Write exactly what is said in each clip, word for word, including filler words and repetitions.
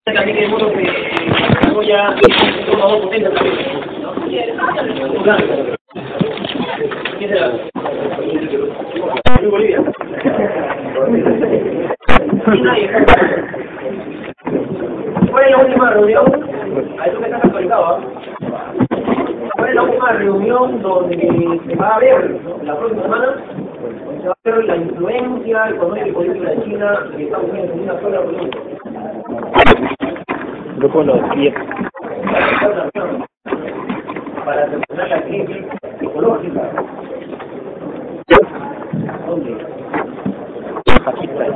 También hay monos que desarrolla una voz potente también. ¿Quién será? Bolivia. ¿Cuál es la última reunión? A eso que está actualizado, ¿eh? ¿Cuál es la última reunión donde se va a ver, ¿no? La próxima semana? Se va a ver la influencia económica y política de China y Estados Unidos en una sola reunión. Grupo de los diez. Para terminar la crisis ecológica. ¿Dónde? La pizza.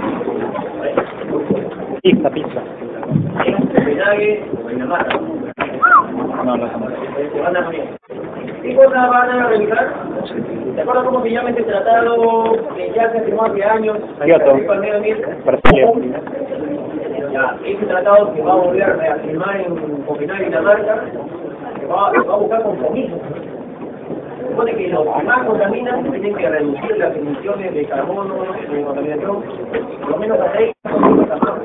Pizza, pizza. En Copenhague o en Dinamarca. No, no, no. ¿Qué cosas van a revisar? ¿Te acuerdas cómo se llama este tratado que ya se firmó hace años? Kioto. Brasilia. Ya, este tratado se va a volver a reafirmar en Copenhague y Dinamarca, que va, va a buscar compromisos. Se supone que los que más contaminan tienen que reducir las emisiones de carbono, de contaminación, por lo menos a seis por ciento más.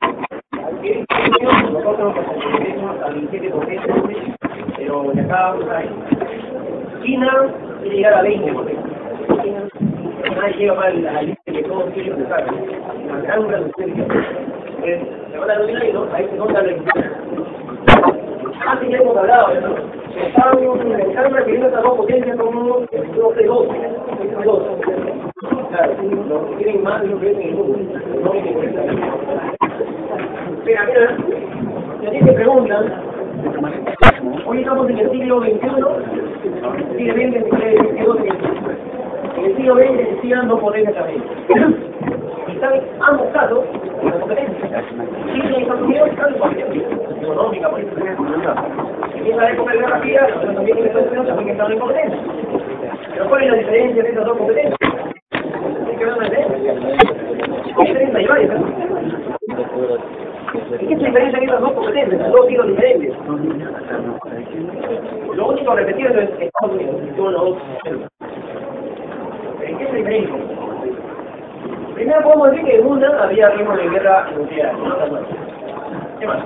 Nosotros nos comprometemos al veintisiete por ciento, pero de acá a China quiere llegar a veinte por ciento. Nadie llega más a la lista que todos quieren buscar, una gran reducción. Se van a dominar y no, ahí se nota la diferencia. Así ya hemos hablado, ¿no? Están, están refiriendo a estas dos potencias como doce dos. Claro, los que quieren más y los que quieren el mundo. No hay que ponerse. Mira, mira, si a ti te preguntan, hoy estamos en el siglo veintiuno, siglo veinte, siglo veinte, en el siglo veinte existían dos potencias también. Y están ambos casos en la competencia. China y Estados Unidos están en competencia económica, política. En esa época de Guerra Fría, pero también en Estados Unidos también estaban en competencia. Pero ¿cuál es la diferencia de estas dos competencias? ¿Qué van a hacer? ¿Qué diferencia hay varias? ¿Y qué es la diferencia de estas dos competencias? Son dos tiros diferentes. Lo único repetido es Estados Unidos. Son los dos. ¿En qué es la diferencia? Primero podemos decir que en una había riesgo de guerra nuclear. ¿Qué más?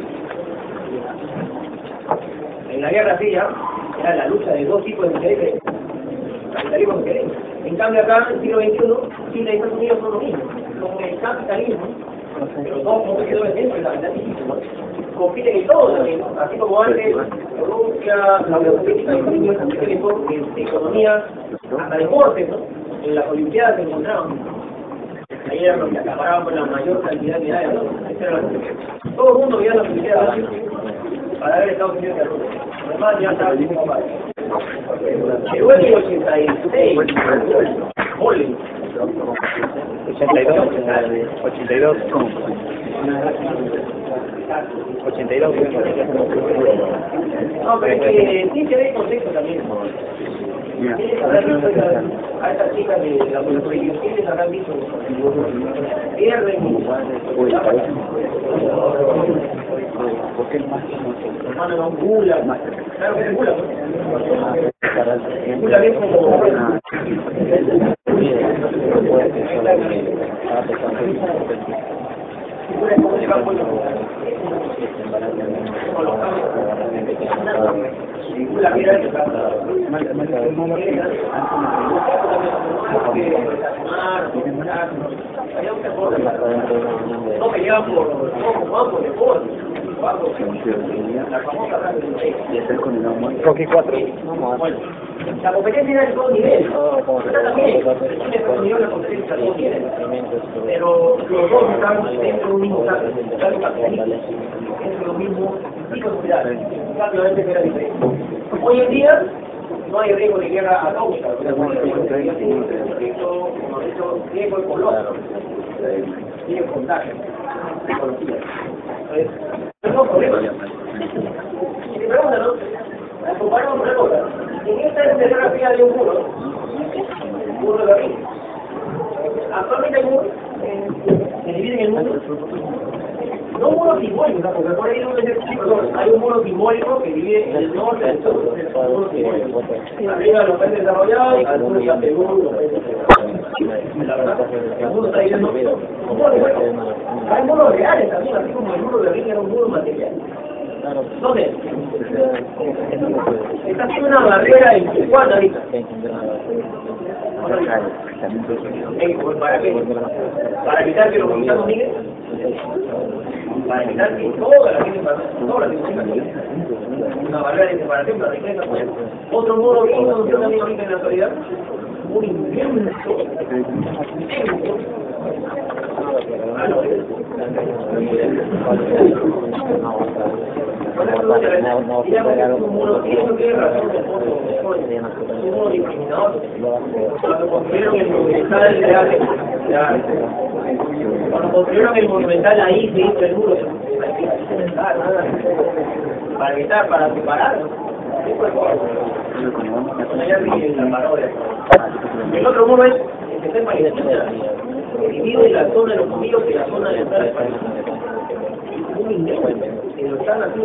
En la Guerra Fría era la lucha de dos tipos de intereses, capitalismo y socialismo. En cambio acá, en el siglo veintiuno, China y Estados Unidos son lo mismo. Con el capitalismo, pero todos no se quedó dentro del capitalismo, compiten en todo también, ¿no? Así como antes, Rusia, la Unión Soviética y Estados Unidos compiten en todo, en economía, hasta deportes, ¿no? En las Olimpiadas se encontraban. Ahí eran los que acaparaban con la mayor cantidad de medallas, ¿no? Todo el mundo veía las Olimpiadas para ver Estados Unidos y Rusia. Además ya estaba el mismo país. Llegó el ochenta y seis, Bolin. ochenta y dos, ochenta y dos, ¿cómo? ochenta y dos. No, pero es que sí se ve el contexto también. ¿Quiénes habrán visto a estas chicas de la policía? ¿Quiénes habrán visto? Pierden. ¿Por qué el más? Hermano, no, gula. Claro que es gula. Gula bien como... La mira de no peleaba por por deporte, la famosa Rocky cuatro. bueno, la competencia era de todo nivel, también la competencia de todo nivel, pero los dos están dentro de un mismo caso, dentro de los mismos tipos de sociedad, un cambio de era diferente. Hoy en día no hay riesgo de guerra a causa, riesgo ecológico, riesgo contagio, ecología. Entonces, no problemas. Y me preguntan, ¿no? Comparamos una cosa. En esta es la guerra fría de un muro, un muro de Berlín. Actualmente hay muros que dividen el mundo. No un muro simbólico, ¿no? Porque por ahí no perdón, hay un muro simbólico que divide el norte del sur. Arriba los países desarrollados y al sur y al Perú los países desarrollados. La verdad, el mundo está diciendo, hay muros reales también, así como el muro de un muro material. ¿Dónde? Está haciendo una barrera en Tijuana ahorita. ¿Para qué? Para evitar que los mexicanos migren. Para evitar que toda la gente, toda la gente, una barrera de separación para la otro muro vino, yo también ahorita en la actualidad, muy inmenso, cuando construyeron el monumental ahí se hizo el muro para evitar, para separar. El otro muro es el que está en Palestina, que divide la zona de los judíos y la zona de entrada de Palestina. Un inmenso que lo están haciendo.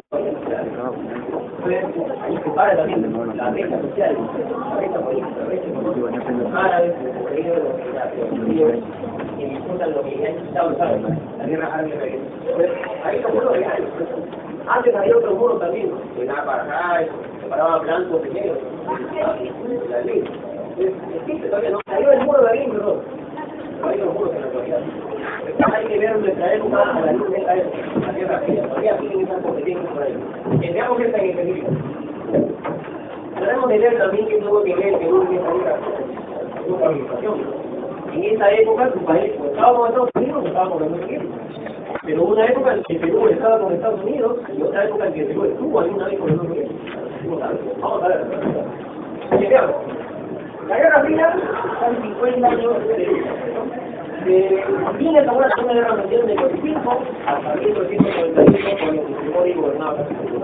Ahí se para también la brecha social, la brecha política, la brecha económica, los árabes, los judíos, que disfrutan lo que han quitado, ¿sabes? La guerra árabe. Ahí son muros reales. Antes había otro muro también, que daba para acá, separaba blancos de negros. La ley. Existe todavía, ¿no? Salió el muro de Berlín, perdón. No hay los muros en la actualidad. Hay que ver nuestra época a la luz de esta época, la Guerra Fría. Todavía siguen esas competencias por ahí. Entendamos esta en específico. Tenemos que ver también que tuvo que ver el Perú en esta guerra. Su organización. En esa época, su país, o estábamos en Estados Unidos o estábamos en Estados Unidos. Pero hubo una época en que Perú estaba con Estados Unidos y otra época en que Perú estuvo alguna vez con Estados Unidos. Vamos a ver. Chequeamos. La Guerra Fría son cincuenta años de lucha. De fin acabó la Segunda Guerra Mundial en el ochenta y cinco hasta mil novecientos noventa y uno cuando Fujimori gobernaba.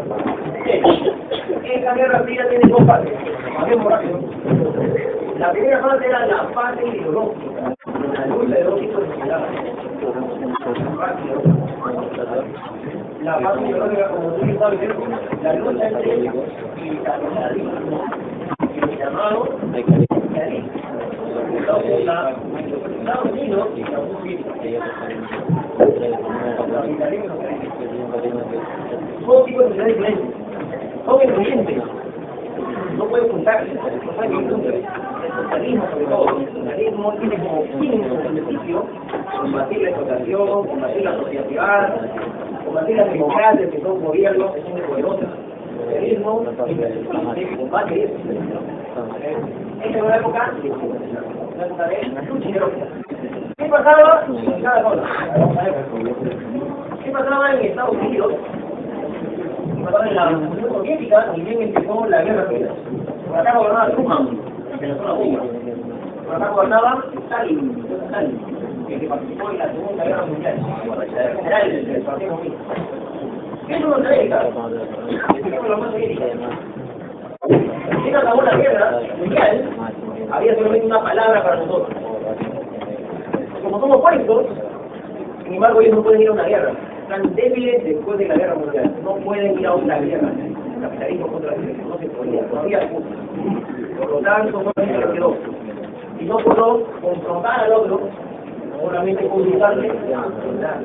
Esta Guerra Fría tiene dos partes. Hacemos rápido. La primera parte era la parte ideológica, la lucha de dos tipos de sociedad. La parte ideológica, como tú sabes, la lucha entre el capitalismo y el llamado capitalismo. Entonces, la, Estados Unidos y la Unión son tipos de sociedades diferentes, son excluyentes, no pueden juntarse, no pueden juntarse. El socialismo, sobre todo, el socialismo tiene como fin, como beneficio, combatir la explotación, combatir la sociedad privada, combatir las democracias que son gobiernos que son de poderosas. El socialismo que combate eso. Esta es una época, una época de lucha ideológica. ¿Qué pasaba en cada zona? ¿Qué pasaba en Estados Unidos? ¿Qué pasaba en la Unión Soviética? Y bien empezó la Guerra Fría. Por acá gobernaba Truman, en la zona Cuba. Por acá gobernaba Stalin, Stalin, que participó en la Segunda Guerra Mundial, el general del Partido Comunista. ¿Qué es Norteamérica? Expliquemos la Unión Soviética. Recién acabó la Guerra Mundial, había solamente una palabra para nosotros. Como somos puestos, sin embargo ellos no pueden ir a una guerra. Están débiles después de la Guerra Mundial. No pueden ir a otra guerra. El capitalismo contra el capitalismo no se podía. Todavía hay mucho. Por lo tanto, no se les quedó. Y no puedo confrontar al otro, solamente consultarle, nada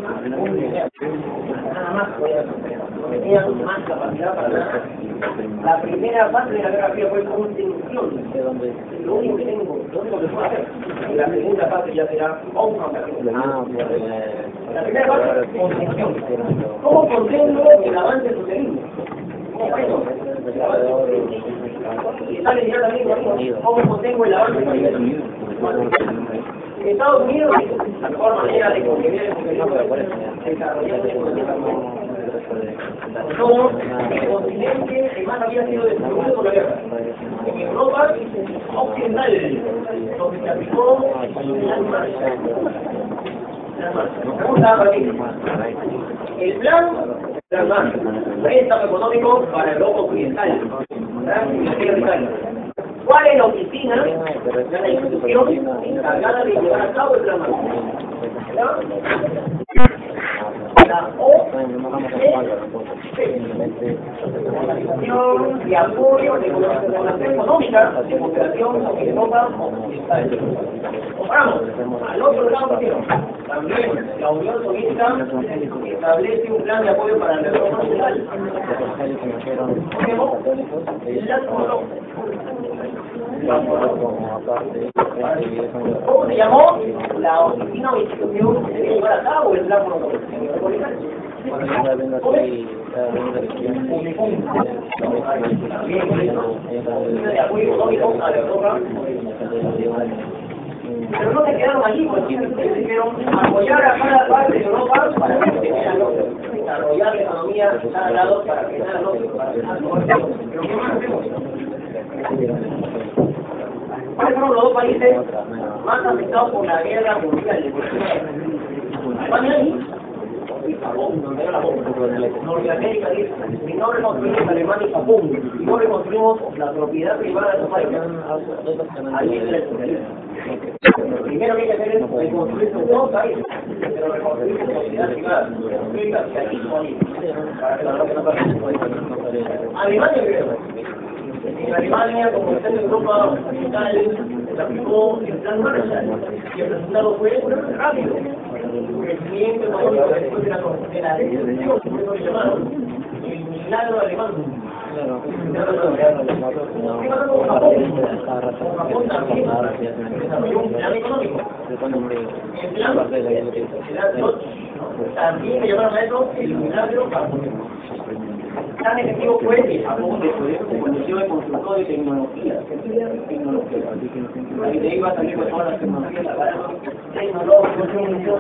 más voy a hacer. No tenía más capacidad para nada. La primera parte de la Guerra Fría fue contención. Lo único que tengo, lo único que puedo hacer. Y la segunda parte ya será confrontación. La primera parte, contención. ¿Cómo contengo el avance del socialismo? ¿Cómo freno el avance del socialismo? Y sale inmediatamente, ¿cómo contengo el avance del socialismo? En Estados Unidos, la mejor manera de conseguir el socialismo es desarrollando somos el continente que más había sido destruido por la guerra. En Europa occidental, donde se aplicó la marcha. Vamos a partir. El plan de la préstamo económico para Europa occidental. ¿Cuál es la oficina, la institución encargada de llevar a cabo el plan? la O Organización de Apoyo de Cooperación Económica de Cooperación con Europa Occidental. Comparamos, al otro lado también la Unión Soviética establece un plan de apoyo para el Europa Occidental. ¿Cómo se llamó la oficina o institución que debe llevar a cabo el plan metropolitano? De apoyo económico a la Europa. Pero no se quedaron allí, porque se dijeron apoyar a cada parte de Europa para que tenga lógica, desarrollar la economía a cada lado para que tenga lógica, para que tenga lógica. Pero ¿qué más hacemos? ¿Cuáles fueron los dos países más afectados por la guerra mundial? España y Japón, donde era la bomba. Norteamérica dice, si no reconstruimos Alemania y Japón, si no reconstruimos la propiedad privada de esos países, ahí es el socialismo. Lo primero que hay que hacer es reconstruir sus dos países, pero reconstruir su propiedad privada, reconstruir la socialismo ahí, para que la no pase. Alemania creo. En Alemania, como está en Europa Occidental, se aplicó el plan Marshall y el resultado fue rápido. El crecimiento económico después de la de la recesión, por eso le llamaron el milagro alemán. ¿Qué pasa con Japón? Con Japón también desarrolló un plan económico. El plan, también le llamaron a eso el milagro japonés. Tan efectivo fue que Japón desarrolló su condición de constructor de tecnología. Tecnología. Y de ahí va a salir con todas las tecnologías, la palabra tecnológica.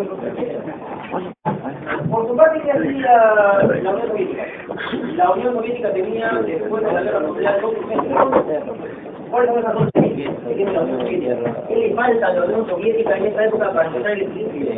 Por su parte, ¿qué hacía la, la Unión Soviética? La Unión Soviética tenía, después de la guerra mundial, dos urgencias. ¿Cuáles son esas dos urgencias que tiene la Unión Soviética? ¿Qué le falta a la Unión Soviética en esa época para encontrar el equilibrio?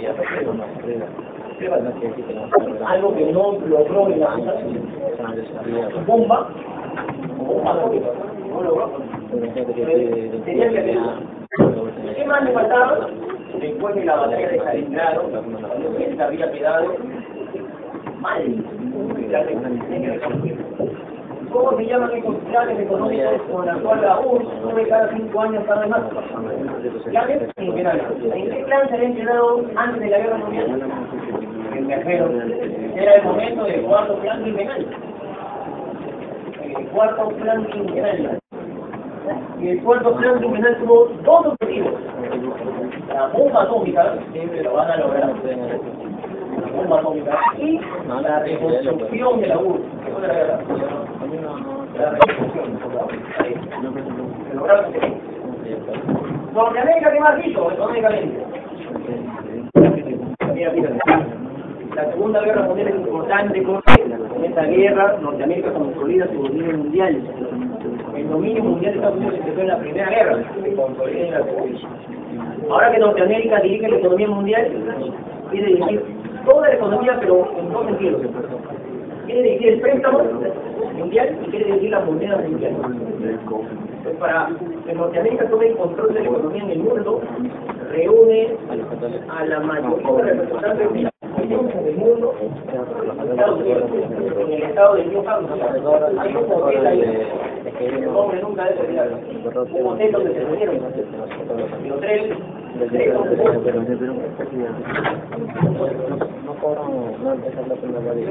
Algo que no logró en la bomba, bomba atómica, no logró. Tenía que hacer. ¿Qué más le faltaba? Después de la batalla de Stalingrado, la Unión Soviética había quedado mal. ¿Cómo se llaman estos planes económicos con los cuales la U R S S sube cada cinco años cada vez más? ¿Planes quinquenales? ¿En qué plan se habían quedado antes de la guerra mundial? El viajero. Era el momento del cuarto plan quinquenal. El cuarto plan quinquenal. Y el cuarto plan quinquenal tuvo dos objetivos. La bomba atómica, siempre lo van a lograr. La bomba atómica y la reconstrucción de la U R S S. Después de la guerra. La reconstrucción. Se lograron. Norteamérica, ¿qué más hizo económicamente? Mira, mira. La Segunda Guerra Mundial es importante porque en esta guerra Norteamérica consolida su dominio mundial. El dominio mundial de Estados Unidos se empezó en la Primera Guerra, se consolida en la Segunda. Ahora que Norteamérica dirige la economía mundial, quiere dirigir toda la economía, pero en dos sentidos. Quiere dirigir el préstamo mundial y quiere dirigir la moneda mundial. Entonces, para que Norteamérica tome el control de la economía en el mundo, reúne a la mayoría de representantes del mundo, Estados Unidos, en el estado de New Hampshire. Hay un hotel ahí, el hombre nunca debe olvidar, un hotel donde se reunieron, el hotel no cobran, no empiezan la primera vez.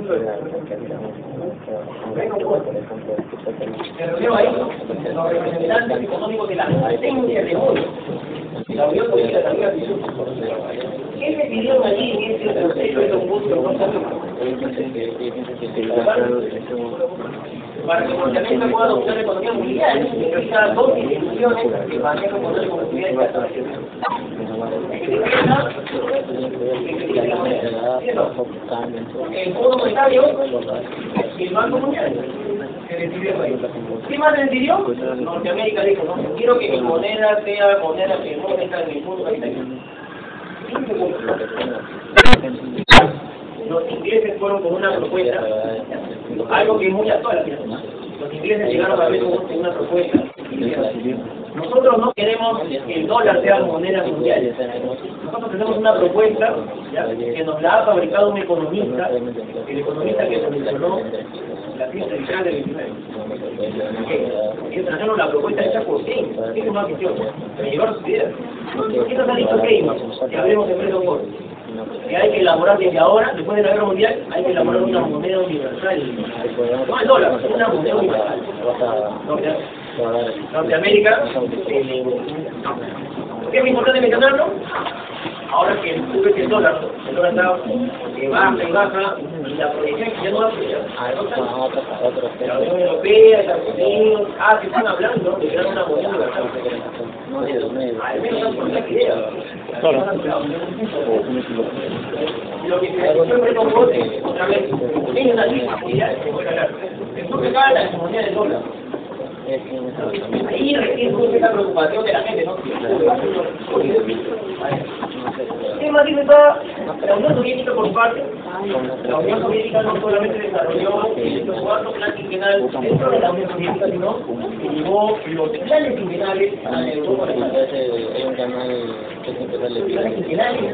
Se reunió ahí los representantes económicos de la potencia del mundo. La Unión Soviética también pidió. ¿Qué se pidieron allí en ese proceso de un gusto? Para que Norteamérica pueda adoptar la economía mundial, necesita dos instituciones que manejan el poder económico internacional. El Fondo Monetario y el Banco Mundial se decidieron ahí. ¿Qué más se decidió? Norteamérica dijo, no, quiero que mi moneda sea moneda hegemónica en el mundo capitalista. Los ingleses fueron con una propuesta, algo que es muy actual. Los ingleses llegaron a ver con una propuesta y dijeron, Nosotros no queremos que el dólar sea moneda mundial. Nosotros tenemos una propuesta, ¿ya?, que nos la ha fabricado un economista, el economista que mencionó la crisis central del veintinueve. Ellos trajeron la propuesta hecha por Keynes, que es una cuestión, para llevar sus ideas. ¿Qué nos ha dicho Keynes? Que hablemos de Bretton Woods. Que hay que elaborar desde ahora, después de la guerra mundial, hay que elaborar una moneda universal. No el dólar, una moneda universal. Norteamérica, eh, ¿por qué es muy importante mencionarlo? Ahora que tú ves que el dólar, el dólar está que baja y baja, y la proyección que ya no va a ser, la Unión Europea, Estados Unidos, ah, que están hablando de crear una moneda universal. Al menos están por esa idea. Lo que se siempre con vos, otra vez, tiene una lista mundial, que voy a hablar. Entonces, cada la hegemonía del dólar. Ahí recién esa preocupación de la gente, ¿no? ¿Qué más dice toda la Unión Soviética por su parte? La Unión Soviética no solamente desarrolló el cuarto plan quinquenal dentro de la Unión Soviética, sino que llevó los planes quinquenales a Europa. Hay un canal que siempre sale planes quinquenales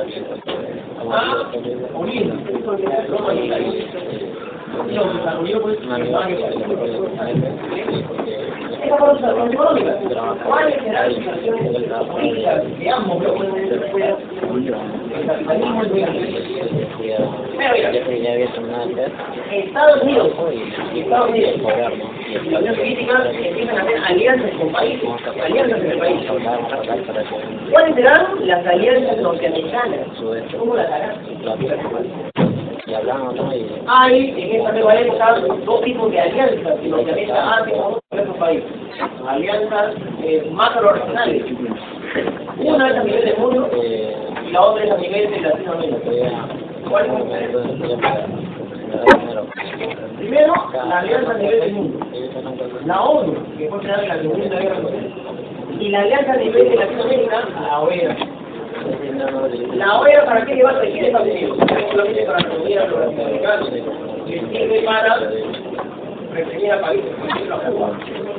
a unir Europa y la Unión. Lo desarrolló pues en varios países. Esa fue la situación económica. ¿Cuáles serán las situaciones políticas de ambos bloques de la sociedad? El capitalismo es muy grande. Pero mira, Estados Unidos y Estados Unidos y la Unión Soviética empiezan a hacer alianzas con países, alianzas en el país. ¿Cuáles serán las alianzas norteamericanas? ¿Cómo las harán? Y hablamos, ¿no? Y... Hay en esta nueva época dos tipos de alianzas que Norteamérica hace con otros países. Alianzas eh, macro-regionales. Una es a nivel del mundo y la otra es a nivel de Latinoamérica. ¿Cuál es la diferencia? Primero, la alianza a nivel del mundo. La ONU, que fue creada en la Segunda Guerra Mundial. Y la alianza a nivel de Latinoamérica, la O E A. La O E A, ¿para qué llevar requiere Estados Unidos? No solamente para reunir a los latinoamericanos, que sirve para reprimir a países, por ejemplo, a Cuba.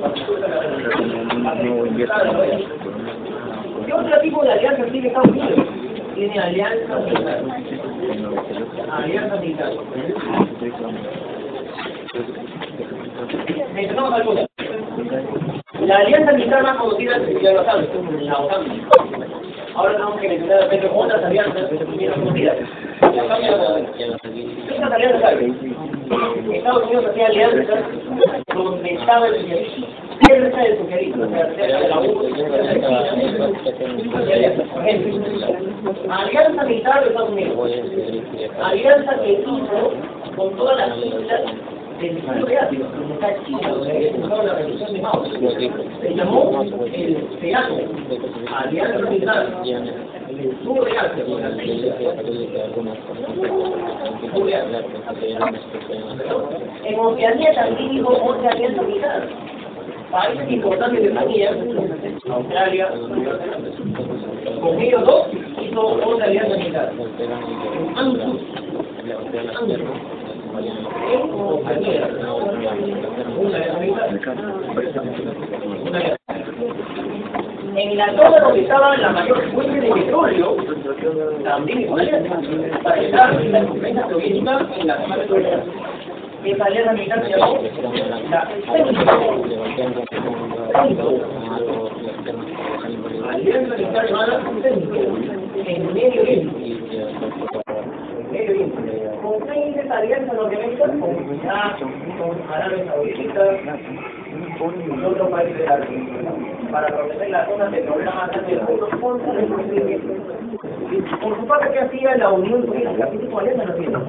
¿Qué otro tipo de alianza tiene Estados Unidos? Tiene alianzas militares. Alianzas militares. Mencionamos algunas. La alianza militar más conocida, ya lo saben, la OTAN. Ahora tenemos que mencionar de repente otras alianzas bien conocidas. Estas alianzas, ¿sabes? Estados Unidos hacía alianzas donde estaba el socialismo. Cerca del socialismo, o sea, cerca de la U, por ejemplo, alianza militar de Estados Unidos. Alianza que hizo con todas las islas del sur de Asia, como está China, donde empezó la revolución de Mao. Se llamó el CELACO, Alianza Militar del sur de Asia, con las islas. En Oceanía también hizo otra alianza militar. Países importantes de Oceanía, Australia, con ellos dos hizo otra alianza militar. ANZUS. En la zona donde estaba la mayor fuente de petróleo, también es una alianza, para evitar la influencia soviética en la zona petrolera. Esa alianza militar se llamó la Alianza Militar llamada en Medio Oriente. Medio Oriente. ¿Con qué hice esta alianza Norteamérica? Con Irak, con Arabia Saudita, con otros países de África, para proteger la zona petrolera más grande del mundo contra el procedimiento. Por su parte, ¿qué hacía la Unión Soviética? ¿Qué tipo de alianza no tiene?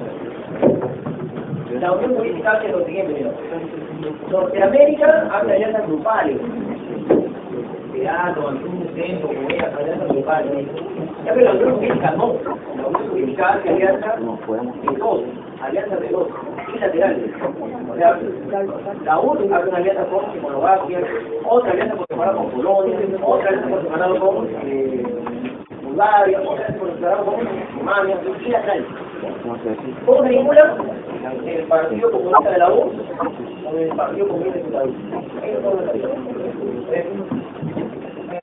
La Unión Soviética hace lo siguiente, mira. Norteamérica hace alianzas grupales. Teatro, algún centro, Corea, alianzas grupales. Ya que la Unión Soviética no. La Unión Soviética hace alianzas de dos, alianzas de dos, bilaterales. O sea, la U N hace una alianza con Checoslovaquia, otra alianza por separado con Polonia, otra alianza por separado con eh, Bulgaria, otra alianza por separado con Rumania, bilaterales. ¿Cómo se vincula? El Partido Comunista de la U con el Partido Comunista de la U. Eso es todo lo que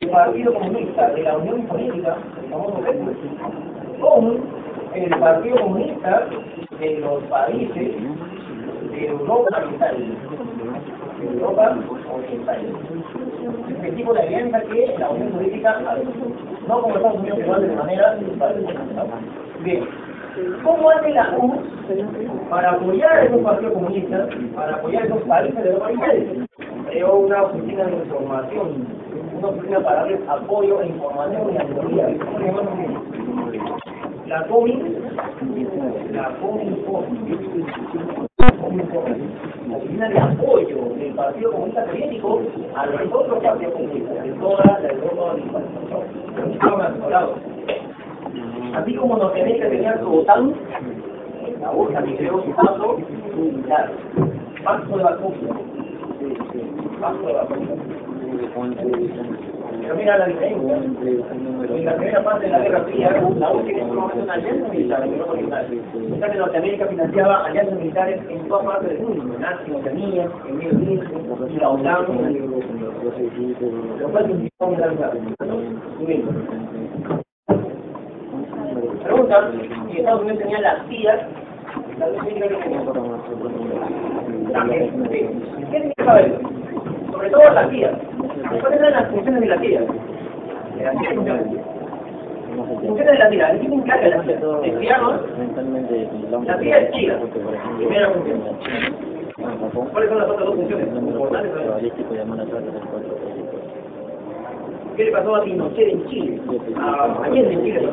el Partido Comunista de la Unión Soviética, el famoso P E S, con el Partido Comunista de los países de Europa Oriental. De Europa Oriental. Este tipo de alianza que la Unión Soviética adoptó, no como Estados Unidos que lo hace de manera particular, ¿no? Bien, ¿cómo hace la U para apoyar a esos partidos comunistas, para apoyar a esos países de Europa Oriental? Creó una oficina de información, una oficina para darles apoyo e información y asesoría. ¿Cómo se llama? La COMI, la COMI, la oficina de apoyo del Partido Comunista Soviético a los otros partidos comunistas de toda la Europa Oriental. Estaban asesorados. Así como Norteamérica tenía su OTAN, la U también creó su pacto militar, pacto de Varsovia, pacto de Varsovia. Pero mira la diferencia. En la primera parte de la Guerra Fría, la U tiene una alianza militar en Europa Oriental. Mientras que Norteamérica financiaba alianzas militares en todas partes del mundo, en Asia, en Oceanía, en Medio Oriente, en la OTAN, lo cual significó una gran guerra. Muy bien. Pregunta si Estados Unidos tenía las C I A, la Unión Soviética que tenía. También, sí. ¿Qué significa eso? Sobre todo las C I A. ¿Cuáles eran las funciones de la C I A? De la C I A funciones. Funciones de la C I A. ¿De qué se encarga la C I A? ¿De espiarnos? La C I A es C I A. Primera función. ¿Cuáles son las otras dos funciones? Importantes. ¿Qué le pasó a Pinochet en Chile? A Allende en Chile.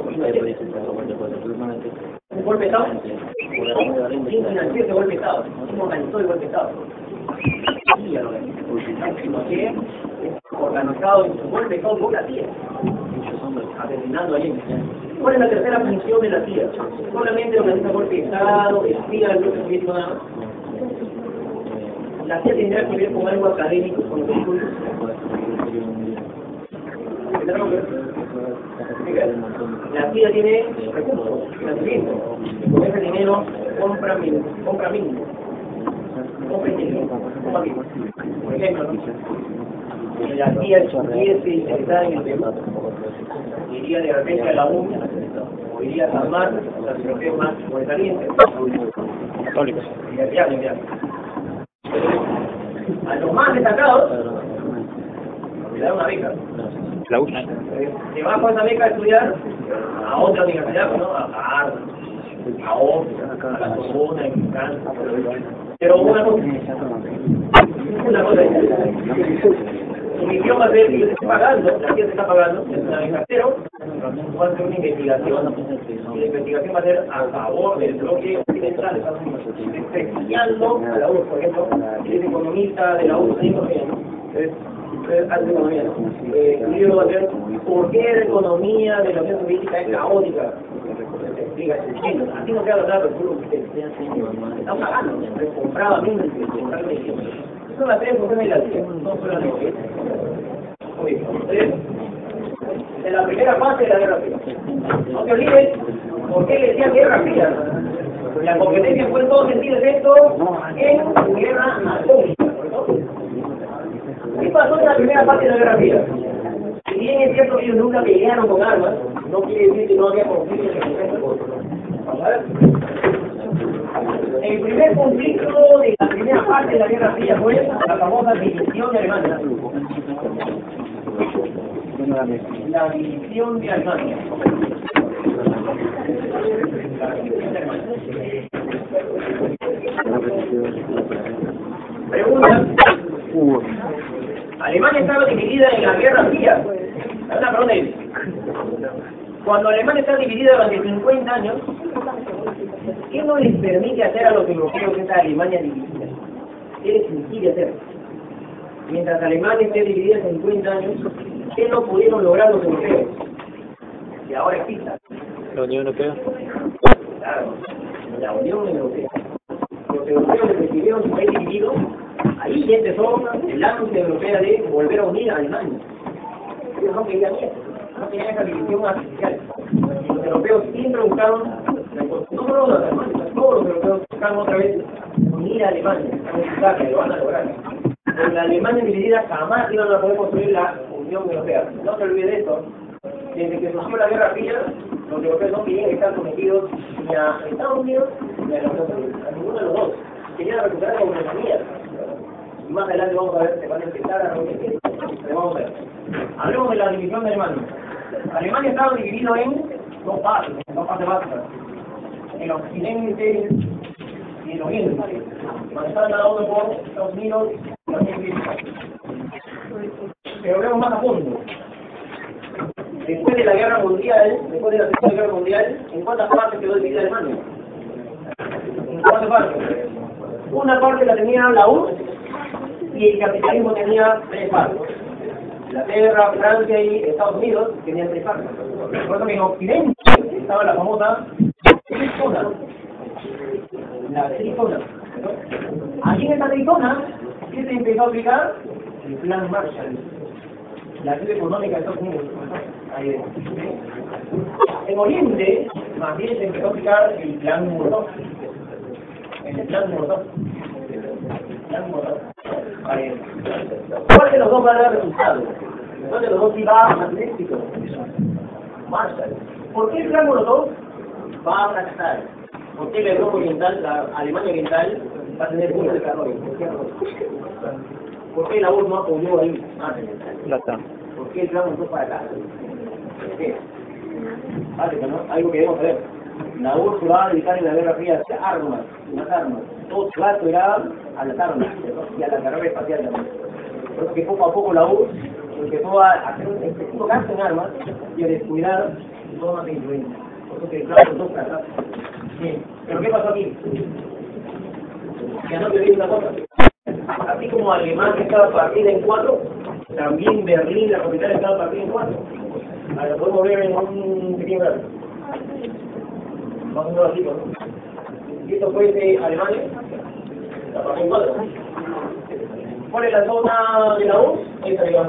¿Un golpe de Estado? ¿Quién financió ese golpe de Estado? ¿Quién organizó el golpe de Estado? Sí, ya lo ven. Pinochet organizado en su golpe de Estado por la C I A. Asesinando a Allende. ¿Cuál es la tercera función de la C I A? Solamente organiza golpe de Estado, espía al bloque soviético nada más. La C I A tendrá que ver con algo académico, con los estudios. La C I A tiene recursos, financiamiento. Con ese dinero compra mínimo, compra mínimo. Compra dinero, compra mínimo. Por ejemplo, ¿no? Si la C I A estuviese interesada en el tema, iría de repente a la U o iría a San Marcos, o sea, lo que es más sobresaliente. Católicos. Y de viaje, viaje. A los más destacados, le dan una beca. La U. Se va con esa beca a estudiar a otra universidad, ¿no? A Harvard, a Oxford, a la Sorbona, en Francia. Pero una cosa, una cosa, su misión va a ser que yo esté pagando, la gente está pagando, es una beca, pero va a hacer una investigación, y la investigación va a ser a favor del bloque occidental de Estados Unidos, desprestigiando a la U, por ejemplo, si es economista de la U, ¿no? Hace economía, ¿no? Eh, el libro va a ser ¿por qué la economía de la Unión Soviética es caótica? Se explica, se entiende. Así no queda verdad, pero tú están pagando, les compraba mismo, les compraba mismo. Son las tres funciones de la C I A, no solo la negociación. Muy bien. Entonces, en la primera fase de la Guerra Fría. No te olvides, ¿por qué le decían Guerra Fría? La competencia fue en todos sentidos esto en guerra atómica. ¿Qué pasó en la primera parte de la Guerra Fría? Si bien es cierto que ellos nunca pelearon con armas, no quiere decir que no había conflicto en el ejército. Vamos a ver. El primer conflicto de la primera parte de la Guerra Fría fue la famosa división de Alemania. La división de Alemania. Pregunta. Alemania estaba dividida en la Guerra Fría. Una pregunta es, cuando Alemania está dividida durante cincuenta años, ¿qué no les permite hacer a los europeos esa Alemania dividida? ¿Qué les impide hacer? Mientras Alemania esté dividida en cincuenta años, ¿qué no pudieron lograr los europeos? Y ahora exista. ¿La Unión Europea? Claro, la Unión Europea. Los europeos les decidieron su país dividido. Ahí ya empezó el ansia europea de volver a unir a Alemania. Ellos no querían eso, no querían esa división artificial. Los europeos siempre buscaron, no solo los alemanes, todos los europeos buscaron otra vez unir a Alemania, a que lo van a lograr. Con la Alemania dividida jamás iban a poder construir la Unión Europea. No se olvide de esto. Desde que surgió la Guerra Fría, los europeos no querían estar sometidos ni a Estados Unidos ni a, los, a ninguno de los dos. Querían recuperar la autonomía. Y más adelante vamos a ver, se van a empezar a reunir. Pero vamos a ver. Hablemos de la división de Alemania. Alemania estaba dividido en dos partes, en dos partes básicas. El occidente y el oriente. Manejaban cada uno por Estados Unidos y la Unión Soviética. Pero veamos más a fondo. Después de la Guerra Mundial, después de la Segunda Guerra Mundial, ¿en cuántas partes quedó dividida Alemania? ¿En cuántas partes? Una parte la tenía la U R S S y el capitalismo tenía tres partes. Inglaterra, Francia y Estados Unidos tenían tres partes. Por eso que en Occidente estaba la famosa trizona. La trizona. Allí en esta trizona, ¿qué se empezó a aplicar? El Plan Marshall. La ayuda económica de Estados Unidos. Ahí es. En Oriente, más bien se empezó a aplicar el Plan Molotov. El Plan Molotov. El Plan Molotov. Ahí es. ¿Cuál de los dos va a dar resultados? ¿Cuál de los dos sí va a tener éxito? Marshall. ¿Por qué el Plan Molotov va a fracasar? ¿Por qué la Europa Oriental, la Alemania Oriental, va a tener mucho desarrollo? ¿Por qué la U R S S no apoyó ahí? Plata. ¿Por qué el Plan Molotov para acá? ¿Por qué? Básico, ¿no? Algo que debemos saber. La U R S S va a dedicar en la Guerra Fría a armas, más armas. Todo su gasto era a las armas, ¿no? Y a la carrera espacial también. Por eso que poco a poco la U R S S empezó a hacer un excesivo gasto en armas y a descuidar todas las influencias. Por eso que el Plan Molotov fracasó. Sí. ¿Pero qué pasó aquí? Ya no te digo una cosa. Así como Alemania estaba partida en cuatro, también Berlín, la capital, estaba partida en cuatro. Ahora lo podemos ver en un pequeño grado. Vamos a ver así, ¿no? Y esto fue de Alemania, la partida en cuatro. ¿Cuál es la zona de la U R S S? Esta, digamos.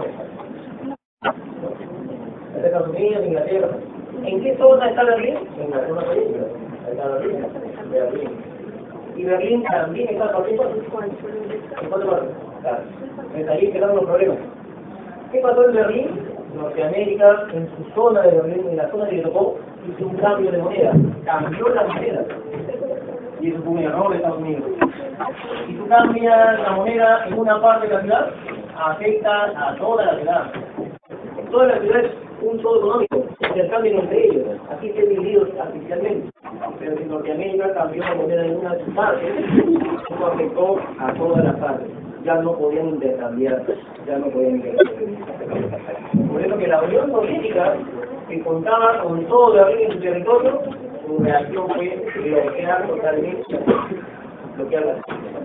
Estados Unidos, Inglaterra. ¿En qué zona está Berlín? En la zona política. Está Berlín. Berlín. Y Berlín también está partido en cuatro partes. Claro. Desde ahí quedaron los problemas. ¿Qué pasó en Berlín? Norteamérica, en su zona de Berlín, en la zona que le tocó, hizo un cambio de moneda. Cambió la moneda. Y eso fue un error de Estados Unidos. Si tú cambias la moneda en una parte de la ciudad, afecta a toda la ciudad. Toda la ciudad es un solo económico, intercambian entre ellos, así que divididos artificialmente. Pero si Norteamérica cambió la moneda en una de sus partes, eso afectó a todas las partes. Ya no podían intercambiar, ya no podían intercambiar. Por eso que la Unión Soviética, que contaba con todo Berlín en su territorio, su reacción fue bloquear totalmente, bloquear la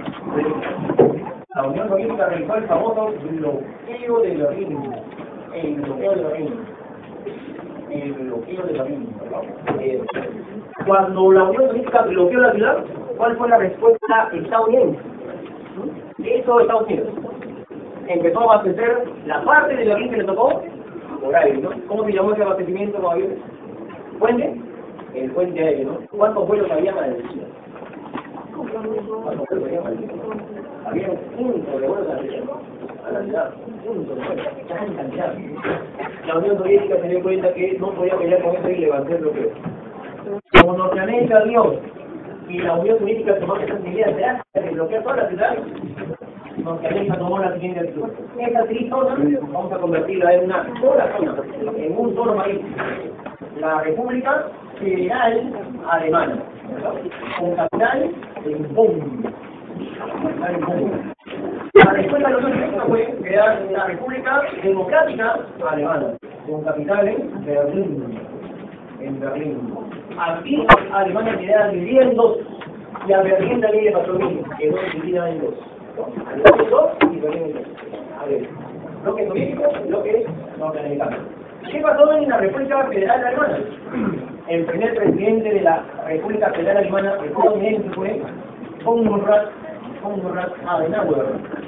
La Unión Soviética realizó el famoso bloqueo de Berlín. El bloqueo de Berlín. El bloqueo de Berlín. Eh, cuando la Unión Soviética bloqueó la ciudad, ¿cuál fue la respuesta estadounidense? ¿Qué hizo Estados Unidos? Empezó a abastecer la parte de Berlín que le tocó por aire, ¿no? ¿Cómo se llamó ese abastecimiento con aviones? ¿Puente? El puente aéreo, ¿no? ¿Cuántos vuelos había al día? ¿Cuántos vuelos había al día? Había cinco de vuelos al día. A la ciudad, punto de vuelo, gran cantidad. La Unión Soviética se dio cuenta que no podía pelear con eso y levantó el bloqueo. Como Norteamérica vio y la Unión Soviética tomó esa medidas de hacer de bloquear toda la ciudad, Norteamérica tomó la siguiente actitud. Esta trizona vamos a convertirla en una sola zona, en un solo país. La República Federal Alemana, ¿verdad? Con capital en Bonn. En Bonn. La respuesta de los soviéticos fue crear una república democrática alemana, con capital en Berlín. En Berlín. Aquí Alemania quedaba dividida en dos, y a Berlín también le pasó lo mismo, quedó dividida en dos. Alemania en dos y Berlín en dos. A ver, bloque soviético y bloque norteamericano. ¿Qué pasó en la República Federal Alemana? El primer presidente de la República Federal Alemana, el estadounidense, fue Konrad Konrad Adenauer.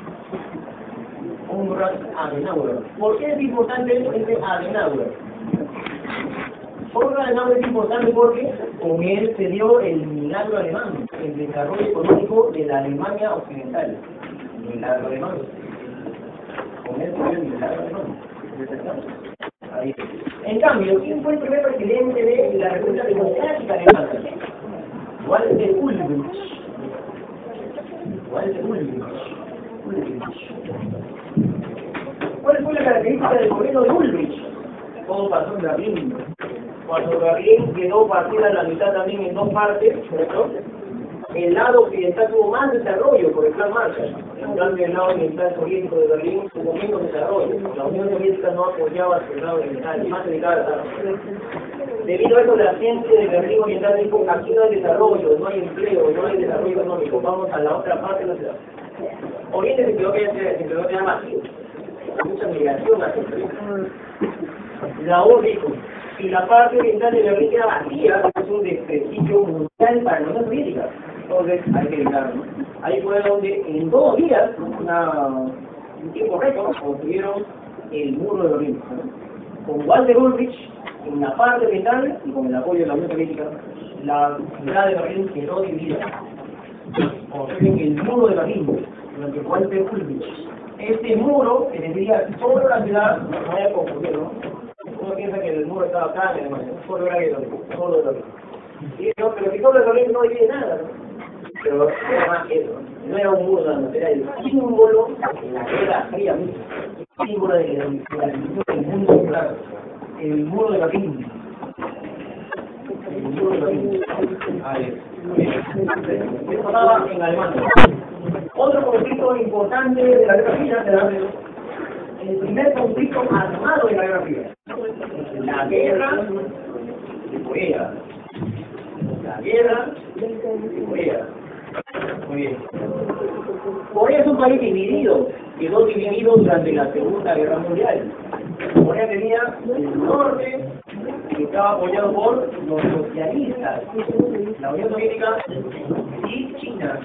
Konrad Adenauer. ¿Por qué es importante este Adenauer? Konrad Adenauer es importante porque con él se dio el milagro alemán, el desarrollo económico de la Alemania occidental. El milagro alemán. Con él se dio el milagro alemán. Ahí. En cambio, ¿quién fue el primer presidente de la República Democrática Alemana? Walter Ulbricht. Walter Ulbricht. Ulbricht. ¿Cuál fue la característica del gobierno de Ulbricht? Todo pasó en Berlín. Cuando Berlín quedó partida a la mitad también en dos partes, ¿cierto? El lado occidental tuvo más desarrollo por el plan Marshall. En cambio, el lado oriental soviético de Berlín tuvo menos desarrollo. La Unión Soviética no apoyaba el lado oriental, más dedicada a la. Debido a eso, la gente de Berlín Oriental dijo: aquí no hay desarrollo, no hay empleo, no hay desarrollo económico, vamos a la otra parte de la ciudad. Oriente se quedó que se quedó ya vacío, mucha migración a la U dijo: si la parte oriental de Berlín queda vacía, es un desprestigio mundial para la Unión Soviética. Entonces hay que evitarlo. Ahí fue donde en dos días, una, un tiempo récord, construyeron el muro de Berlín, ¿no? Con Walter Ulbricht en la parte oriental y con el apoyo de la Unión Soviética, la ciudad de Berlín quedó dividida. Construyen el muro de Berlín durante Walter Ulbricht. Este muro, que tendría solo la ciudad, no vaya a confundirlo, uno piensa que el muro estaba acá, solo era de solo de Berlín. Sí, no, pero si solo de Berlín no divide nada, ¿no? Pero era más que eso, no era un muro, no, era el símbolo de la guerra fría, el símbolo de la división del mundo, claro, el muro de Berlín. El muro de Berlín. Ahí es. Eso estaba en Alemania. Otro conflicto importante de la Guerra Fría será el primer conflicto armado de la Guerra Fría. La guerra de Corea. La guerra de Corea. Muy bien. Corea es un país dividido, quedó dividido durante la Segunda Guerra Mundial. Corea tenía el norte, que estaba apoyado por los socialistas, la Unión Soviética y China.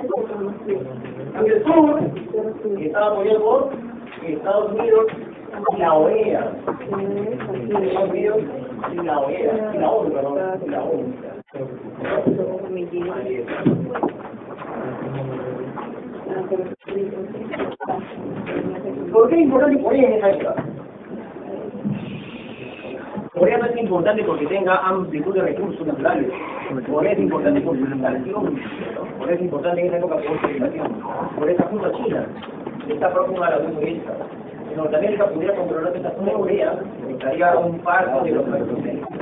El sur, que estaba apoyado por Estados Unidos y la O E A. Estados Unidos y la O E A, y la ONU, perdón, y la ONU. Ahí es. ¿Por qué es importante Corea en esa época? Corea no es importante porque tenga amplitud de recursos naturales. Corea es importante por su instalación. Corea es importante en esa época por su instalación. Por esa junto a China, que está próxima a la Unión Soviética. Si Norteamérica pudiera controlar esta zona de Corea, estaría un paso de los países.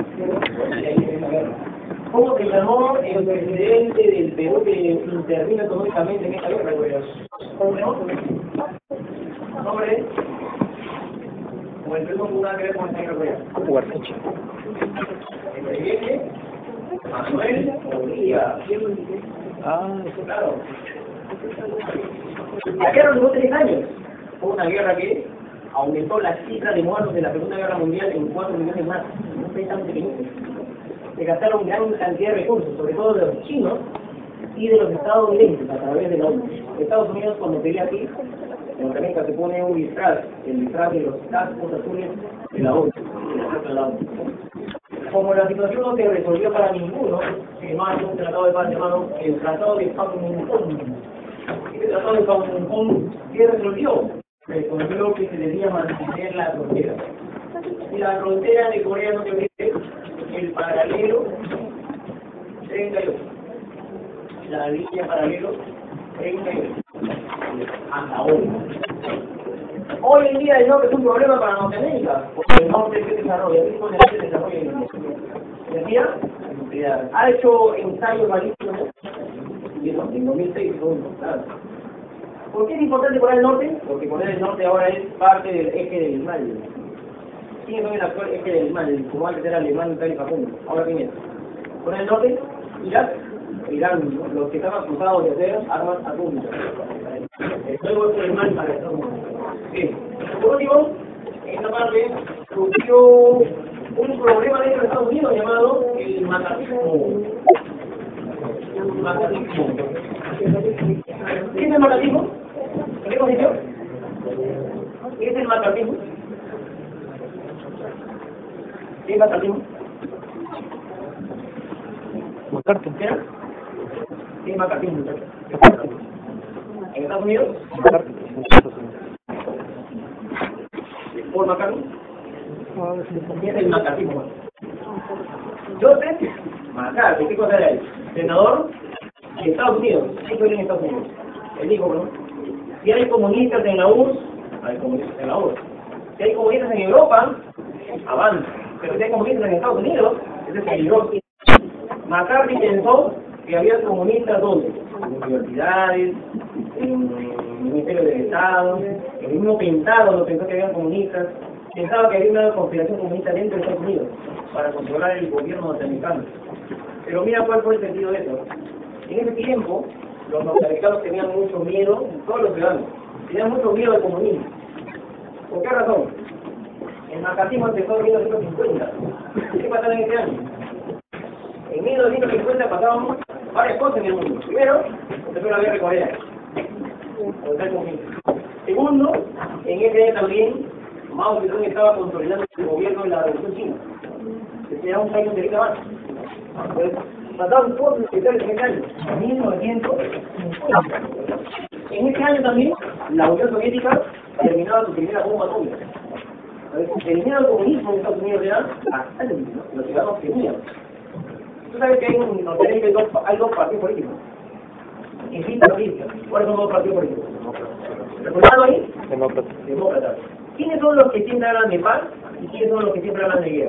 ¿Cómo se llamó el presidente del Perú que intervino económicamente en esta guerra? ¿Nombre? ¿O el Perú no tuvo nada que ver con esta guerra? Huarteche. El presidente Manuel Bonilla. Ah, Claro. La guerra duró tres años. Fue una guerra que aumentó la cifra de muertos de la Segunda Guerra Mundial en cuatro millones más. No fue tan pequeñito. Se gastaron gran cantidad de recursos, sobre todo de los chinos y de los estadounidenses a través de la ONU. Estados Unidos, cuando pelea aquí, en Norteamérica se pone un disfraz, el disfraz de los cascos azules de la ONU. Como la situación no se resolvió para ninguno, firmaron un tratado de paz llamado el Tratado de Panmunjom. Este tratado de Panmunjom, ¿qué resolvió? Resolvió que se debía mantener la frontera. Y la frontera de Corea no se olvide, el paralelo treinta y ocho. La línea paralelo treinta y ocho. Hasta hoy. Hoy en día el norte es un problema para Norteamérica, porque el norte se desarrolla, el mismo se desarrolla en el norte. Decía, ha hecho ensayos malísimos, y en dos mil seis son claro. ¿Por qué es importante Corea del Norte? Porque Corea del Norte ahora es parte del eje del mal. ¿Quién es el actual eje del mal? Como antes era Alemania, Italia y Japón. Ahora quién es. Corea del Norte, Irak, Irán, ¿no? Los que están acusados de hacer armas atómicas. El juego es el mal para el mundo. Bien. Por último, en esta parte surgió un problema dentro de Estados Unidos llamado el macartismo. Macartismo. ¿Qué es el macartismo? ¿En qué condición? ¿Qué es el macartismo? ¿Qué es macartismo? McCarthy. ¿Qué es macartismo? ¿En Estados Unidos? Paul McCartney? ¿Quién es el macartismo? Joseph McCarthy, ¿qué cosa era él? Senador de Estados Unidos. ¿Qué fue en Estados Unidos? Él dijo, ¿no? Si hay comunistas en la U R S S, hay comunistas en la U R S S. Si hay comunistas en Europa, avanza. Pero si hay comunistas en Estados Unidos, ese es peligroso. McCarthy pensó que había comunistas donde, en universidades, en el Ministerio del Estado, el mismo Pentágono pensó que había comunistas, pensaba que había una conspiración comunista dentro de Estados Unidos para controlar el gobierno norteamericano. Pero mira cuál fue el sentido de eso. En ese tiempo, los norteamericanos tenían mucho miedo, todos los ciudadanos, tenían mucho miedo al comunismo. ¿Por qué razón? El macartismo empezó en mil novecientos cincuenta. ¿Qué pasaba en ese año? En mil novecientos cincuenta pasaban varias cosas en el mundo. Primero, empezó la guerra de Corea. Segundo, en ese año también, Mao Zedong estaba consolidando el gobierno de la Revolución China. Este era un país de década más. Pues, pasaban todos los militares en ese año, mil novecientos cincuenta. En ese año también, la Unión Soviética terminaba su primera bomba atómica. El miedo al comunismo en Estados Unidos era bastante, ¿no? Los ciudadanos tenían. Tú sabes que hay, un, no, hay, dos, hay dos partidos políticos. Existe la lista. ¿Cuáles son los partidos políticos? ¿Recordado ahí? Demócrata. Demócratas. ¿Quiénes son los que siempre hablan de paz y quiénes son los que siempre hablan de guerra?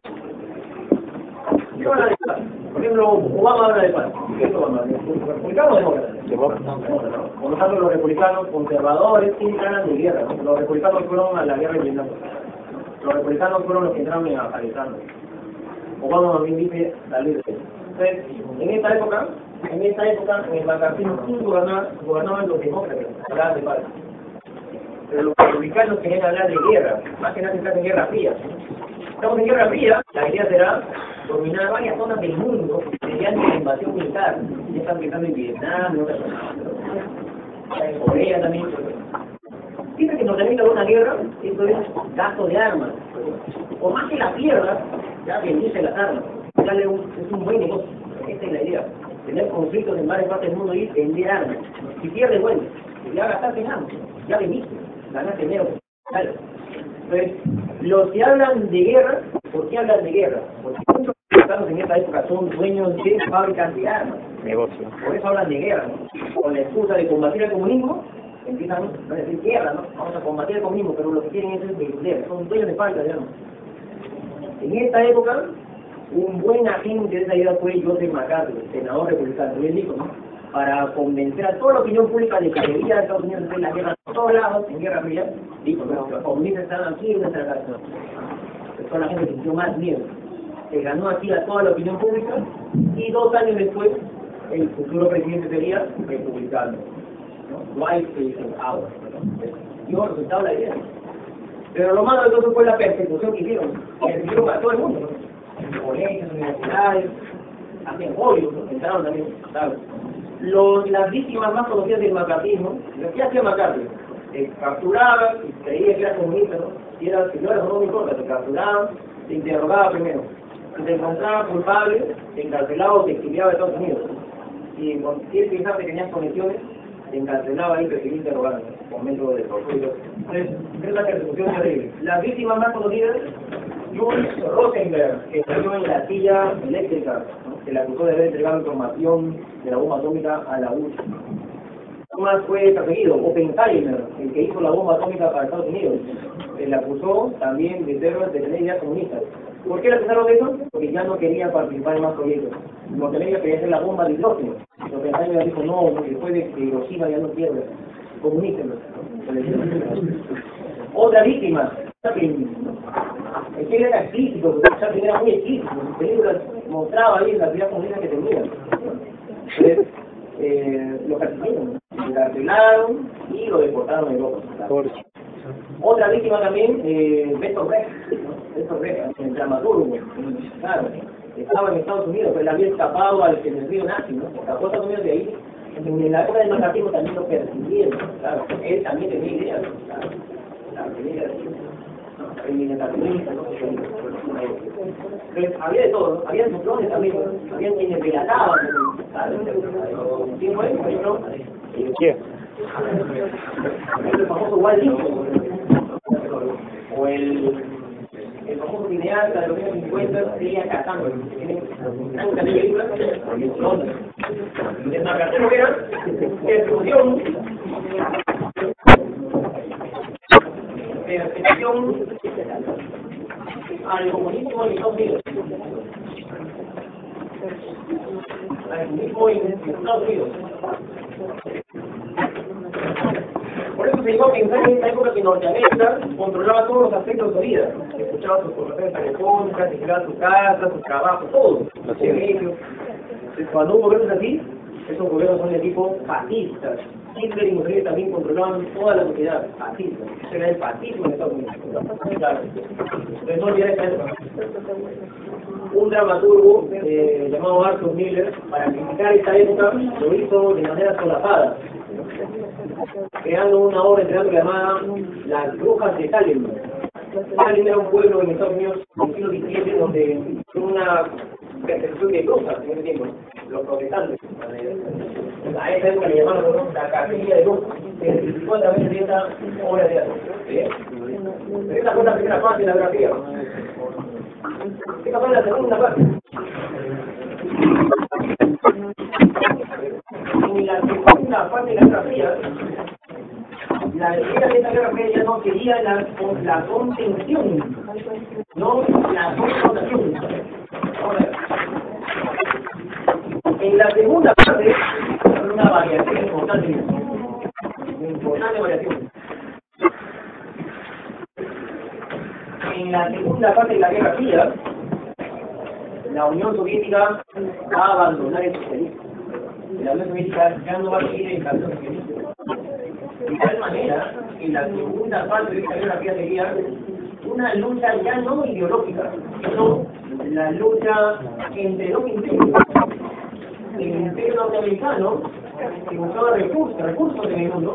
¿Qué habla de paz? Por ejemplo, Obama habla de paz. ¿Qué es Obama? ¿Republicano o demócrata? Demócrata. Por lo tanto, los republicanos conservadores siempre hablan de guerra. Los republicanos fueron a la guerra de Vietnam. Los republicanos fueron los que entraron en Afganistán. Obama también dice la ley de eso. Entonces, en esta época, en esta época, en el macartismo, gobernaban, gobernaban los demócratas, hablaban de paz. Pero los republicanos querían hablar de guerra, más que nada se en guerra fría. Estamos en guerra fría, la idea será dominar varias zonas del mundo mediante la invasión militar. Ya están pensando en Vietnam, en otras zonas. En Corea también. Siempre que nos termina una guerra, esto es gasto de armas. O más que la pierda, ya bendice las armas. Dale un, es un buen negocio. Esta es la idea. Tener conflictos en varias partes del mundo y vender armas. Si pierde, bueno, ya gastaste en armas. Ya vendiste. Ganaste dinero. Dale. Entonces, los que hablan de guerra, ¿por qué hablan de guerra? Porque muchos mexicanos en esta época son dueños de fábricas de armas. Negocio. Por eso hablan de guerra, ¿no? Con la excusa de combatir el comunismo, empiezan a decir guerra, ¿no? Vamos a combatir el comunismo, pero lo que quieren es vender, son dueños de fábricas de armas. En esta época, un buen agente de esa idea fue Joseph McCarthy, senador republicano, él dijo, ¿no? Para convencer a toda la opinión pública de que debería de Estados Unidos hacer la guerra a todos lados, en guerra fría, dijo, ¿no? Los comunistas están aquí en nuestra casa. Toda la gente sintió más miedo. Se ganó aquí a toda la opinión pública y dos años después el futuro presidente sería republicano. ¿No? Dwight Eisenhower. Y bueno, resultado la idea. Pero lo malo de todo fue la persecución que hicieron. Persiguieron a todo el mundo, ¿no? En colegios, universidades, hasta en Hollywood, ¿no? Entraron también, ¿sabes? Los, las víctimas más conocidas del macartismo, ¿qué hacía McCarthy? Se capturaba, creía que era comunista, ¿no? Si era, si no era no me importa, se capturaba, se interrogaba primero. Si se encontraba culpable, se encarcelaba o se exiliaba de Estados Unidos. Y si él pensaba que tenías conexiones, se encarcelaba ahí y se seguía interrogando, por método de tortura. Entonces, es la persecución terrible. Las víctimas más conocidas, Jules Rosenberg, que salió en la silla eléctrica, ¿no? Se le acusó de haber entregado información de la bomba atómica a la U R S S. Más fue perseguido, Oppenheimer, el que hizo la bomba atómica para Estados Unidos. Se le acusó también de, ser, de tener ideas comunistas. ¿Por qué le acusaron de eso? Porque ya no quería participar en más proyectos. Norteamérica quería hacer la bomba de hidrógeno. Oppenheimer dijo, no, porque después de Hiroshima ya no quiero. Comuníquenlo. Otra víctima, Chaplin. El que era explícito, porque Chaplin era muy explícito. Sus películas mostraba ahí la actividad comunista que tenía. Entonces, eh, lo persiguieron, lo encarcelaron y lo deportaron a Europa. Otra víctima también, eh, Beto Rex, ¿no? Beto Rex, el dramaturgo, claro, estaba en Estados Unidos, pero él había escapado al cementerio nazi, ¿no? Escapó a Estados Unidos de ahí. En la época del macartismo también lo persiguieron, claro, él también tenía ideas, claro, claro, tenía ideas, ¿no? El militarista, ¿no? Entonces, había de todo, ¿no? Había ciclones también, ¿no? Había quienes relataban, claro, ¿quién fue? Por ejemplo, ¿quién? el famoso Walt Disney. acuerdo? O el, el famoso cineasta de los años cincuenta sería Cazando, que tiene una gran película, Londres. El Marcatero que era persecución, persecución al comunismo en Estados Unidos. Al comunismo en Estados Unidos. Por eso se llegó a pensar en esta época que Norteamérica controlaba todos los aspectos de su vida. Escuchaba sus conversaciones telefónicas, vigilaba su casa, su trabajo, todo. Los servicios. Cuando hubo gobiernos así, esos gobiernos son de tipo fascista. Hitler y Mussolini también controlaban toda la sociedad, fascista. Ese era el fascismo en Estados Unidos. Claro. Entonces no olvidar esta época. Un dramaturgo eh, llamado Arthur Miller, para criticar esta época, lo hizo de manera solapada, creando una obra de teatro llamada Las Brujas de Salem. Salem era un pueblo en Estados Unidos del siglo diecisiete donde hubo una persecución de brujas en ese tiempo, los protestantes. A esa época le llamaron, ¿no?, la capilla de brujas, que se criticó a través de esta obra de teatro. ¿Sí? Pero esta fue la primera parte de la biografía. Esta fue la segunda parte. En la segunda parte de la biografía, la idea de esta guerra fría ya no sería la, la contención, no la confrontación. Ahora, en la segunda parte hay una variación importante, una importante variación. En la segunda parte de la Guerra Fría, la Unión Soviética va a abandonar el socialismo. La Unión Soviética ya no va a seguir el camino socialista. De tal manera que la segunda parte de esta Guerra Fría sería una lucha ya no ideológica, sino la lucha entre dos imperios. El imperio norteamericano, que buscaba recursos, recursos en el mundo,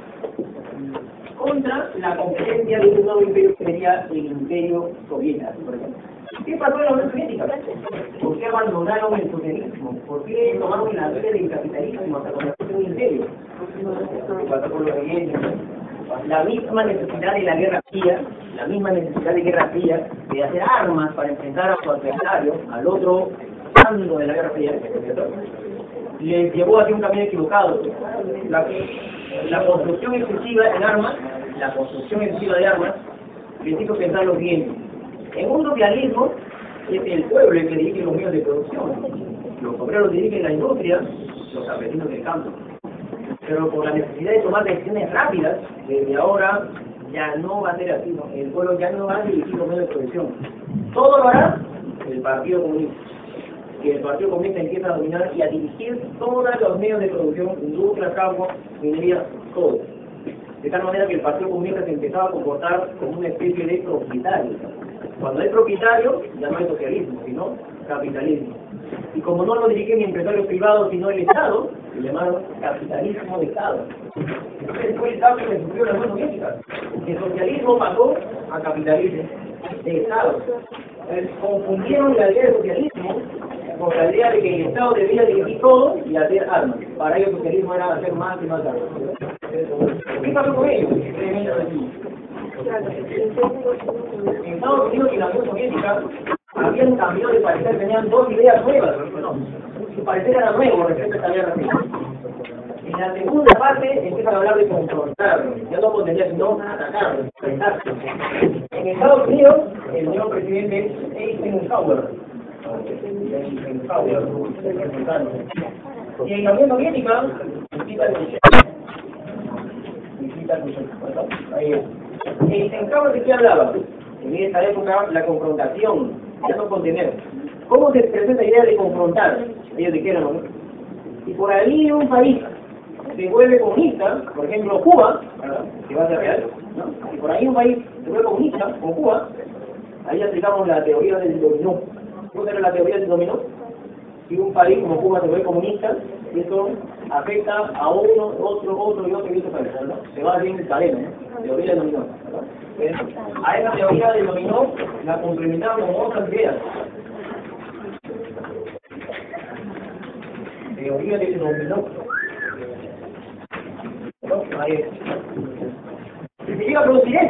contra la competencia de un nuevo imperio que sería el imperio soviético, por ejemplo. ¿Qué pasó en la Unión Soviética? ¿Por qué abandonaron el socialismo? ¿Por qué tomaron la vía del capitalismo hasta convertirse en un imperio? ¿Qué pasó con los siguientes? La misma necesidad de la Guerra Fría, la misma necesidad de Guerra Fría, de hacer armas para enfrentar a su adversario, al otro bando de la Guerra Fría, ¿cierto?, les llevó hacia un camino equivocado. La, la construcción excesiva en armas, la construcción excesiva de armas, les hizo pensar lo siguiente. En un socialismo es el pueblo el que dirige los medios de producción. Los obreros dirigen la industria, los campesinos del campo. Pero por la necesidad de tomar decisiones rápidas, desde ahora ya no va a ser así, ¿no? El pueblo ya no va a dirigir los medios de producción. Todo lo hará el Partido Comunista. Que el Partido Comunista empieza a dominar y a dirigir todos los medios de producción, industria, campo, minería, todo. De tal manera que el Partido Comunista se empezaba a comportar como una especie de propietario. Cuando hay propietario, ya no hay socialismo, sino capitalismo. Y como no lo dirigen ni empresarios privados, sino el Estado, se llamaron capitalismo de Estado. Entonces fue el cambio que sufrió la Unión Soviética. El socialismo pasó a capitalismo de Estado. Entonces confundieron la idea de socialismo con la idea de que el Estado debía dirigir todo y hacer armas. Para ellos el socialismo era hacer más y más armas. ¿Qué pasó con ellos? En Estados Unidos y la Unión Soviética habían cambiado de parecer, tenían dos ideas nuevas. No, su parecer era nuevo respecto a esta guerra fría. En la segunda parte empiezan a hablar de confrontar, ya no contener, sino atacar, enfrentarse. En Estados Unidos, el nuevo presidente Eisenhower. Eisenhower. Y en la Unión Soviética, visita el visita el ahí es. Eisenhower, ¿de qué hablaba? En esta época, la confrontación, ya no contener. ¿Cómo se expresó esa idea de confrontar? Ellos dijeron, ¿no? Y por ahí un país se vuelve comunista, por ejemplo Cuba, ¿verdad?, que va a ser real, ¿no? Y por ahí un país se vuelve comunista, como Cuba, ahí aplicamos la teoría del dominó. ¿Cómo era la teoría del dominó? Si un país como Cuba se vuelve comunista, eso afecta a uno, otro, otro y otro y otro país, ¿no? Se va haciendo el cadena, ¿no? Teoría del dominó, ¿verdad? Entonces, a esa teoría del dominó la complementamos con otras ideas. Teoría del dominó. ¿No? Ahí es. Si se llega a producir eso, ¿no?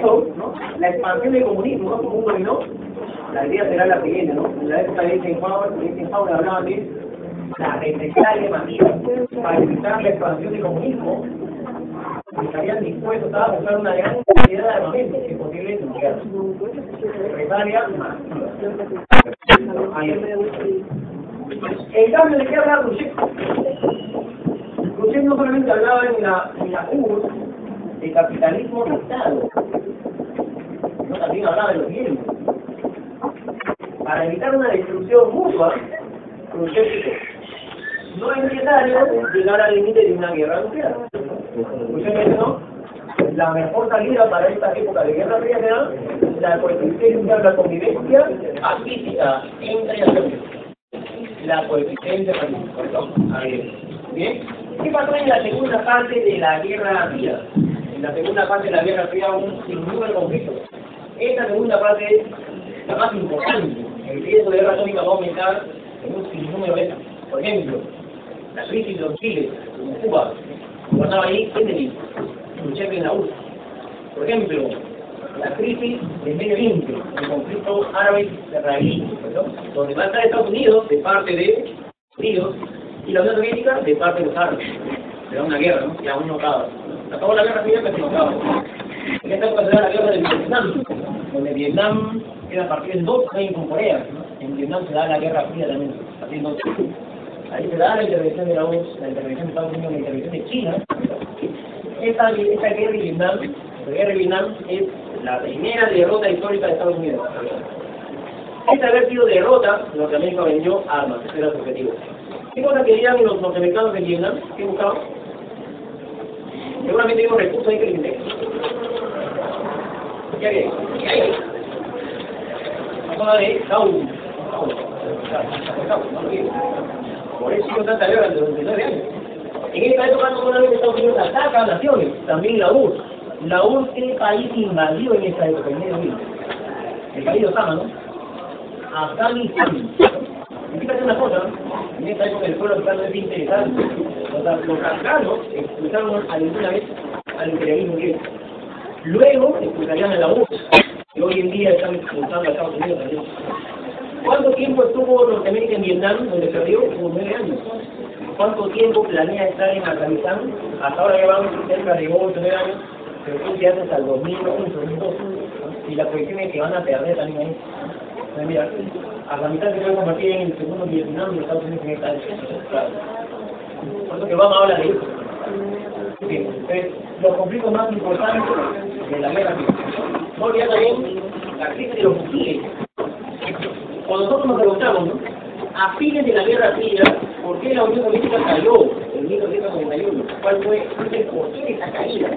la expansión del comunismo, ¿no? Como un dominó, la idea será la siguiente, ¿no? En la época de Eisenhower, Eisenhower hablaba de la represalia masiva para evitar la expansión del comunismo. Estarían dispuestos a usar una gran cantidad de armamentos que posiblemente nuclear. Represalia masiva. Ahí está. En cambio, ¿de qué hablaba Khrushchev? Khrushchev no solamente hablaba en la, en la U R S S de capitalismo de Estado, no también hablaba de los bienes. Para evitar una destrucción mutua, Khrushchev dijo, no es necesario llegar al límite de una guerra nuclear. Khrushchev mencionó, la mejor salida para esta época de guerra fría será la coexistencia, la convivencia pacífica entre naciones. La coexistencia pacífica. Bien. ¿Qué pasó en la segunda parte de la Guerra Fría? En la segunda parte de la Guerra Fría hubo un sinnúmero de conflictos. Esta segunda parte es la más importante. El riesgo de guerra atómica va a aumentar en un sinnúmero de esas. Por ejemplo, la crisis de los Chiles, en Cuba, gobernaba ahí Kennedy, Khrushchev en la U R S S. Por ejemplo, la crisis del Medio Oriente, el conflicto árabe-israelí, ¿no? Donde va a estar Estados Unidos de parte de Unidos y la Unión Soviética de parte de los árabes. Será una guerra, ¿no? Y aún no acaba. Acabó la guerra fría, pero no acaba. En esta época será la guerra de Vietnam, donde Vietnam queda partido en dos, también con Corea, ¿no? En Vietnam se da la guerra fría también, partido en dos. Ahí se da la intervención de la U R S S, la intervención de Estados Unidos, la intervención de China. Esta, esta guerra de Vietnam, la guerra de Vietnam es la primera derrota histórica de Estados Unidos. Esta haber sido derrota, Norteamérica vendió armas, ese era su objetivo. ¿Qué cosa querían los norteamericanos en Vietnam? ¿Qué buscaban? Seguramente hay unos recursos ahí que les interesa. ¿Qué hay? ¿Qué hay? La zona de Gao. Por eso hizo tanta guerra durante nueve años. En esta época no solamente Estados Unidos ataca a naciones, también la U R S S. La U R S S, ¿qué país invadió en esta época? En Medio Oriente. El país de Osama, ¿no? Afganistán. Fíjate una cosa, en esta época el pueblo afgano es interesante. Los, los afganos expulsaron alguna vez al imperialismo inglés. Luego expulsarían a la U R S S, que hoy en día están expulsando a Estados Unidos también. ¿Cuánto tiempo estuvo Norteamérica en Vietnam, donde perdió? Como nueve años. ¿Cuánto tiempo planea estar en Afganistán? Hasta ahora ya van cerca de ocho, nueve años, pero tú ya hasta el dos mil once, dos mil doce. Y la proyección es que van a perder también ahí. Entonces, mira, Afganistán se puede convertir en el segundo Vietnam y Estados Unidos en esta época. Claro. Por eso que vamos a hablar de eso. Bien, entonces, los conflictos más importantes de la guerra fría. No olvidar también la crisis de los misiles. Cuando nosotros nos preguntamos, ¿no? A fines de la Guerra Fría, ¿por qué la Unión Soviética cayó en mil novecientos noventa y uno? ¿Cuál fue el porqué de esa caída?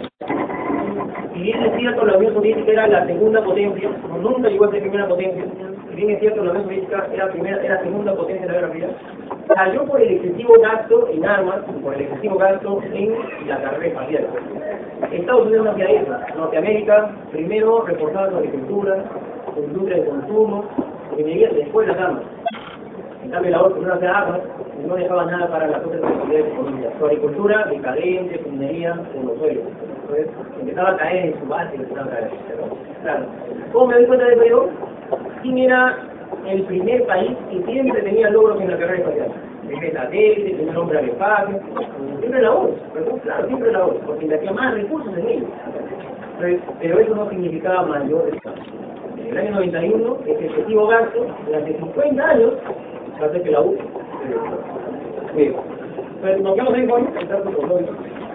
Si bien es cierto, la Unión Soviética era la segunda potencia, nunca llegó a ser primera potencia. Si bien es cierto, la Unión Soviética era primera, era segunda potencia de la Guerra Fría, cayó por el excesivo gasto en armas, por el excesivo gasto en la carrera espacial. Estados Unidos no hacía eso. Norteamérica primero reforzaba su agricultura, su industria de consumo, que venía después las armas. En cambio, la U R S S no hacía armas, no dejaba nada para las otras actividades económicas. Su agricultura, decadente, su minería, con los suelos. Entonces, empezaba a caer en su base, empezaba a caer. Claro. ¿Cómo me doy cuenta de eso? ¿Quién era el primer país que siempre tenía logros en la carrera espacial? Primer satélite, primer hombre al espacio, siempre la U R S S, claro, siempre la U R S S, porque invertía más recursos en ellos. Entonces, pero eso no significaba mayor descanso. En el año noventa y uno, ese excesivo gasto, durante cincuenta años, hace que la U R S S. Bien, pues nos quedamos ahí con el trato con lógico.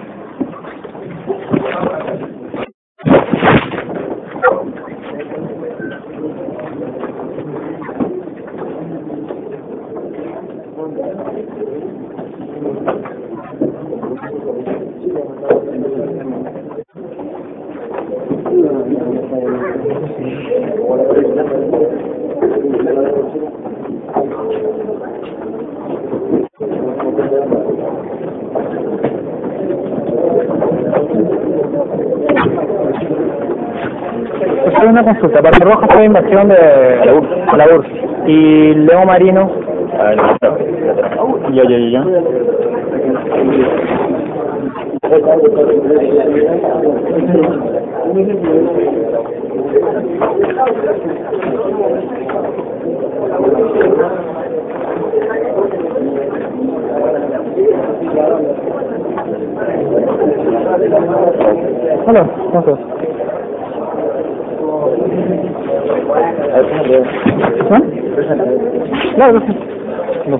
Hay una consulta, Parte Roja fue inversión de la U R S S, la U R S S. Y Leo Marino. Ah, no. Ya, ya, ya. ya. Hola, ¿cómo estás? ¿Ah? Claro, sí. No.